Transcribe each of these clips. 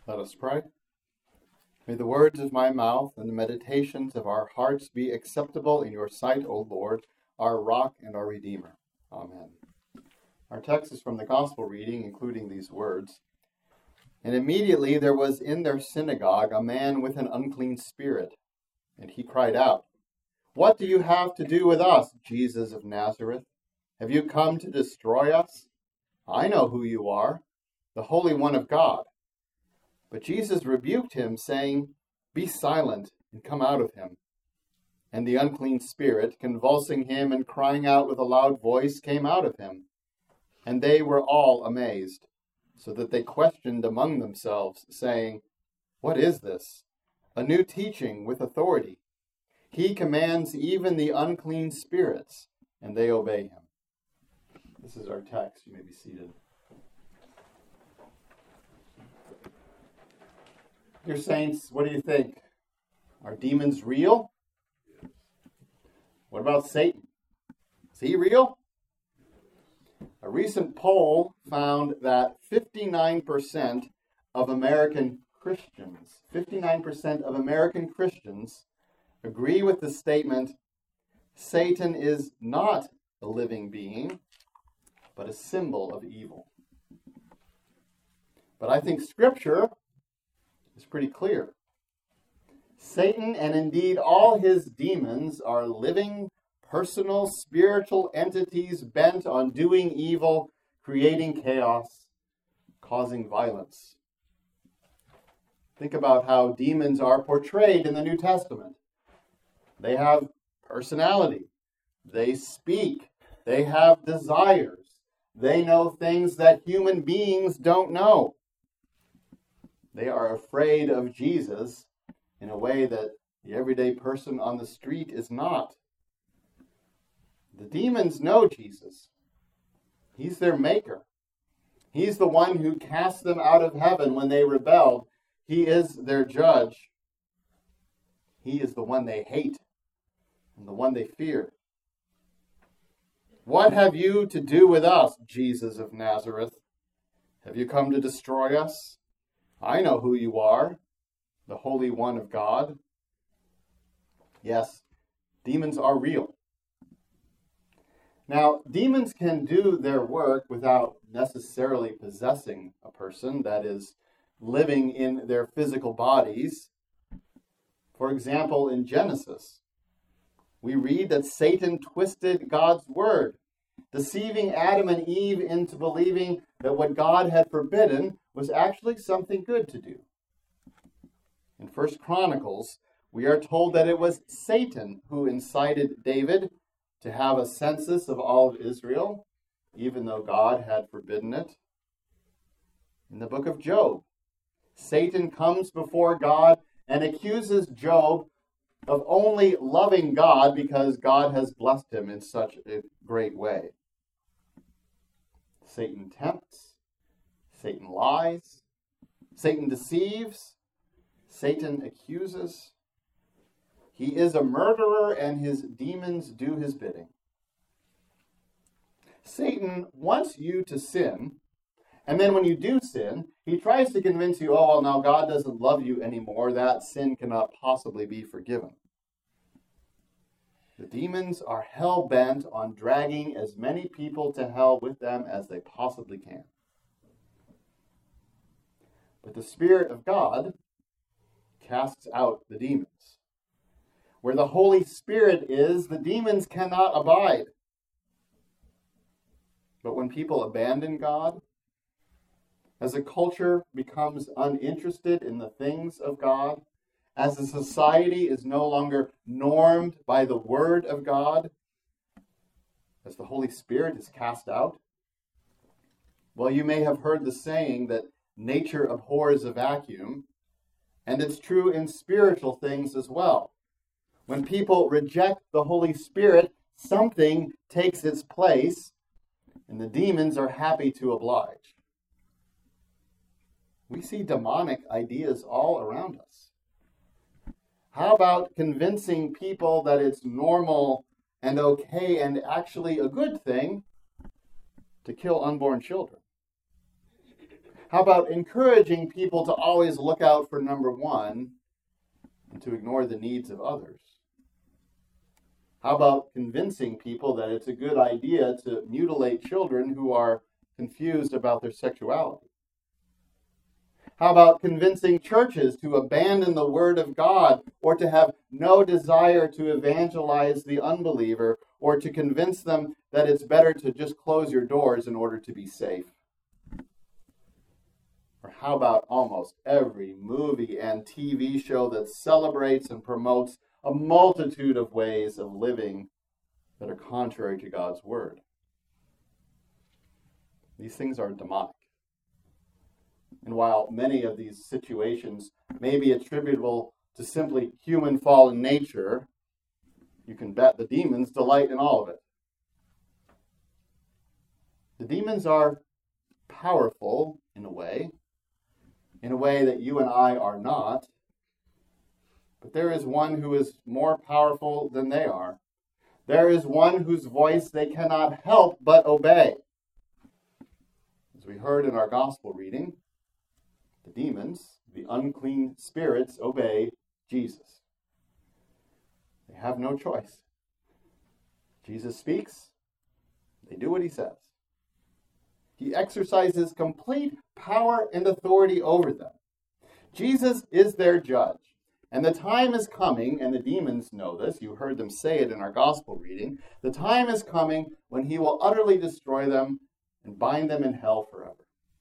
Let us pray. May the words of my mouth and the meditations of our hearts be acceptable in your sight, O Lord, our rock and our Redeemer. Amen. Our text is from the Gospel reading, including these words. And immediately there was in their synagogue a man with an unclean spirit, and he cried out, "What do you have to do with us, Jesus of Nazareth? Have you come to destroy us? I know who you are, the Holy One of God." But Jesus rebuked him, saying, "Be silent and come out of him." And the unclean spirit, convulsing him and crying out with a loud voice, came out of him. And they were all amazed, so that they questioned among themselves, saying, "What is this? A new teaching with authority. He commands even the unclean spirits, and they obey him." This is our text. You may be seated. Dear saints, what do you think? Are demons real? What about Satan? Is he real? A recent poll found that 59% of American Christians agree with the statement, Satan is not a living being, but a symbol of evil. But I think Scripture is pretty clear. Satan, and indeed all his demons, are living, personal, spiritual entities bent on doing evil, creating chaos, causing violence. Think about how demons are portrayed in the New Testament. They have personality. They speak. They have desires. They know things that human beings don't know. They are afraid of Jesus in a way that the everyday person on the street is not. The demons know Jesus. He's their maker. He's the one who cast them out of heaven when they rebelled. He is their judge. He is the one they hate and the one they fear. What have you to do with us, Jesus of Nazareth? Have you come to destroy us? I know who you are, the Holy One of God. Yes, demons are real. Now, demons can do their work without necessarily possessing a person, that is, living in their physical bodies. For example, in Genesis, we read that Satan twisted God's word, deceiving Adam and Eve into believing that what God had forbidden was actually something good to do. In 1 Chronicles, we are told that it was Satan who incited David to have a census of all of Israel, even though God had forbidden it. In the book of Job, Satan comes before God and accuses Job of only loving God because God has blessed him in such a great way. Satan tempts, Satan lies, Satan deceives, Satan accuses. He is a murderer, and his demons do his bidding. Satan wants you to sin, and then when you do sin, he tries to convince you, oh, well, now God doesn't love you anymore. That sin cannot possibly be forgiven. The demons are hell-bent on dragging as many people to hell with them as they possibly can. But the Spirit of God casts out the demons. Where the Holy Spirit is, the demons cannot abide. But when people abandon God, as a culture becomes uninterested in the things of God, as a society is no longer normed by the Word of God, as the Holy Spirit is cast out, well, you may have heard the saying that nature abhors a vacuum, and it's true in spiritual things as well. When people reject the Holy Spirit, something takes its place, and the demons are happy to oblige. We see demonic ideas all around us. How about convincing people that it's normal and okay and actually a good thing to kill unborn children? How about encouraging people to always look out for number one and to ignore the needs of others? How about convincing people that it's a good idea to mutilate children who are confused about their sexuality? How about convincing churches to abandon the Word of God, or to have no desire to evangelize the unbeliever, or to convince them that it's better to just close your doors in order to be safe? Or how about almost every movie and TV show that celebrates and promotes a multitude of ways of living that are contrary to God's Word? These things are demonic. And while many of these situations may be attributable to simply human fallen nature, you can bet the demons delight in all of it. The demons are powerful in a way that you and I are not. But there is one who is more powerful than they are. There is one whose voice they cannot help but obey. As we heard in our gospel reading, the demons, the unclean spirits, obey Jesus. They have no choice. Jesus speaks, they do what he says. He exercises complete power and authority over them. Jesus is their judge. And the time is coming, and the demons know this, you heard them say it in our gospel reading, the time is coming when he will utterly destroy them and bind them in hell forever.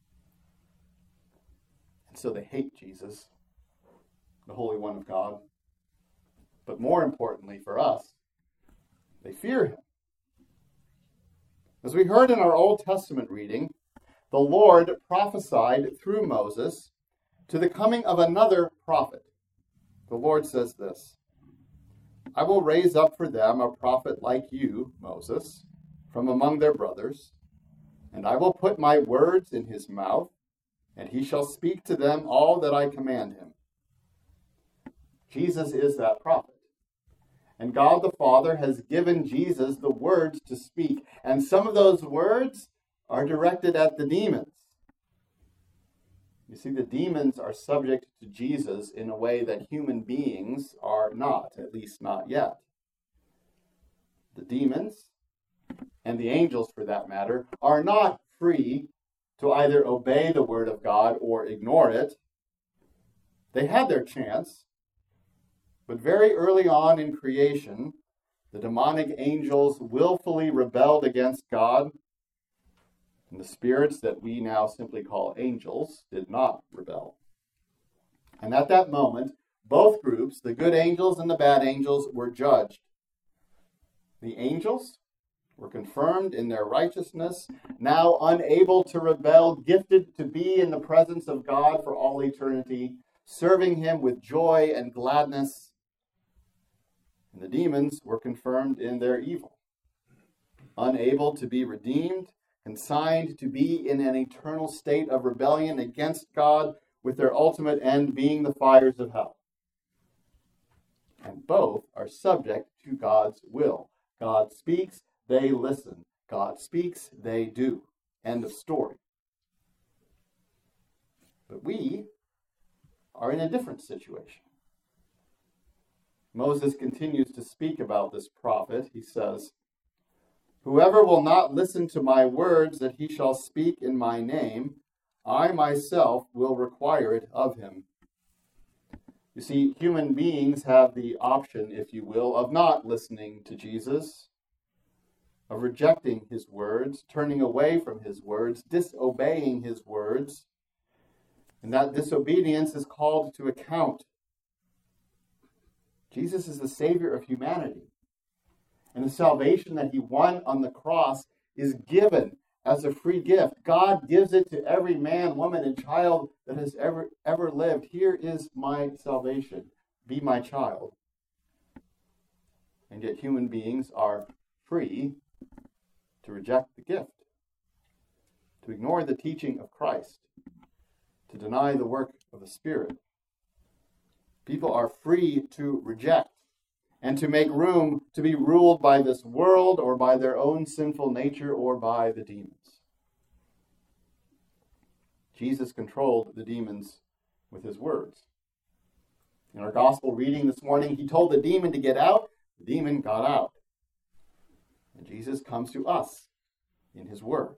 And so they hate Jesus, the Holy One of God. But more importantly for us, they fear him. As we heard in our Old Testament reading, the Lord prophesied through Moses to the coming of another prophet. The Lord says this, I will raise up for them a prophet like you, Moses, from among their brothers, and I will put my words in his mouth, and he shall speak to them all that I command him. Jesus is that prophet. And God the Father has given Jesus the words to speak. And some of those words are directed at the demons. You see, the demons are subject to Jesus in a way that human beings are not, at least not yet. The demons, and the angels for that matter, are not free to either obey the word of God or ignore it. They had their chance, but very early on in creation, the demonic angels willfully rebelled against God. And the spirits that we now simply call angels did not rebel. And at that moment, both groups, the good angels and the bad angels, were judged. The angels were confirmed in their righteousness, now unable to rebel, gifted to be in the presence of God for all eternity, serving him with joy and gladness. And the demons were confirmed in their evil, unable to be redeemed, consigned to be in an eternal state of rebellion against God, with their ultimate end being the fires of hell. And both are subject to God's will. God speaks, they listen. God speaks, they do. End of story. But we are in a different situation. Moses continues to speak about this prophet. He says, whoever will not listen to my words that he shall speak in my name, I myself will require it of him. You see, human beings have the option, if you will, of not listening to Jesus, of rejecting his words, turning away from his words, disobeying his words. And that disobedience is called to account. Jesus is the Savior of humanity. And the salvation that he won on the cross is given as a free gift. God gives it to every man, woman, and child that has ever lived. Here is my salvation. Be my child. And yet human beings are free to reject the gift, to ignore the teaching of Christ, to deny the work of the Spirit. People are free to reject and to make room to be ruled by this world or by their own sinful nature or by the demons. Jesus controlled the demons with his words. In our gospel reading this morning, he told the demon to get out. The demon got out. And Jesus comes to us in his word.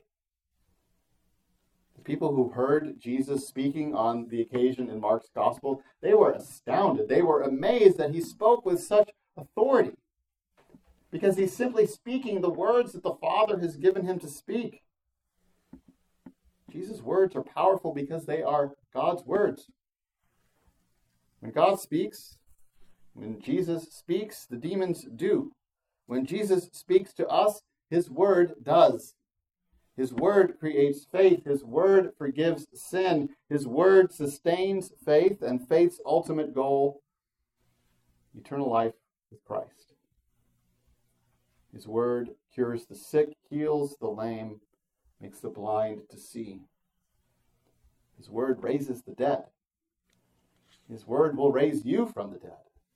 The people who heard Jesus speaking on the occasion in Mark's gospel, they were astounded. They were amazed that he spoke with such authority, because he's simply speaking the words that the Father has given him to speak. Jesus' words are powerful because they are God's words. When God speaks, when Jesus speaks, the demons do. When Jesus speaks to us, his word does. His word creates faith. His word forgives sin. His word sustains faith and faith's ultimate goal, eternal life with Christ. His word cures the sick, heals the lame, makes the blind to see. His word raises the dead. His word will raise you from the dead.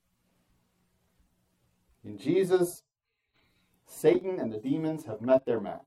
In Jesus, Satan and the demons have met their match.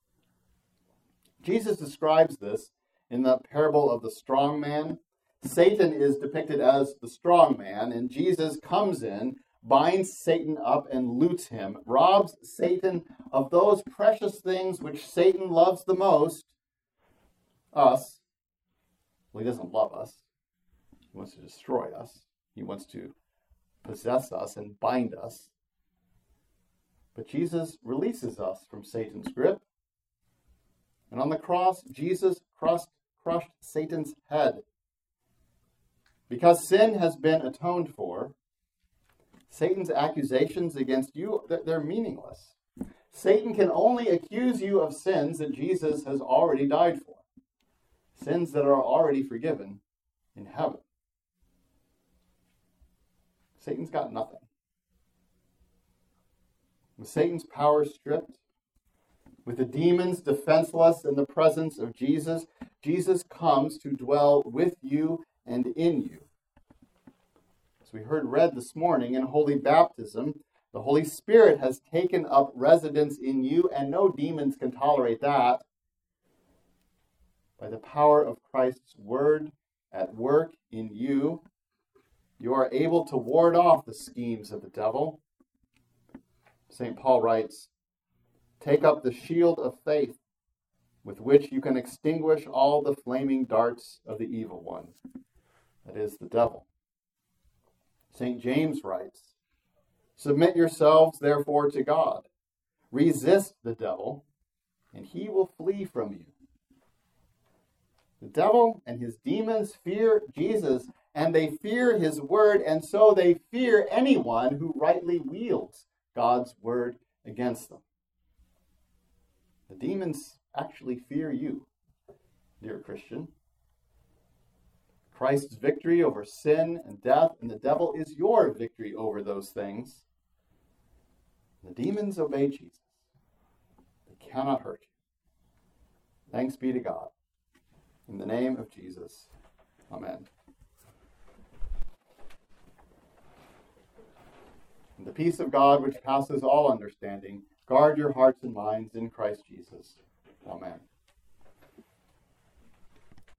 Jesus describes this in the parable of the strong man. Satan is depicted as the strong man, and Jesus comes in, binds Satan up and loots him, robs Satan of those precious things which Satan loves the most, us. Well, he doesn't love us. He wants to destroy us. He wants to possess us and bind us. But Jesus releases us from Satan's grip. And on the cross, Jesus crushed Satan's head. Because sin has been atoned for, Satan's accusations against you, they're meaningless. Satan can only accuse you of sins that Jesus has already died for. Sins that are already forgiven in heaven. Satan's got nothing. With Satan's power stripped, with the demons defenseless in the presence of Jesus, Jesus comes to dwell with you and in you. As we heard read this morning in Holy Baptism, the Holy Spirit has taken up residence in you, and no demons can tolerate that. By the power of Christ's word at work in you, you are able to ward off the schemes of the devil. St. Paul writes, "Take up the shield of faith, with which you can extinguish all the flaming darts of the evil one," that is, the devil. St. James writes, "Submit yourselves, therefore, to God. Resist the devil, and he will flee from you." The devil and his demons fear Jesus, and they fear his word, and so they fear anyone who rightly wields God's word against them. The demons actually fear you, dear Christian. Christ's victory over sin and death and the devil is your victory over those things. The demons obey Jesus. They cannot hurt you. Thanks be to God. In the name of Jesus, amen. And the peace of God, which passes all understanding, guard your hearts and minds in Christ Jesus. Amen.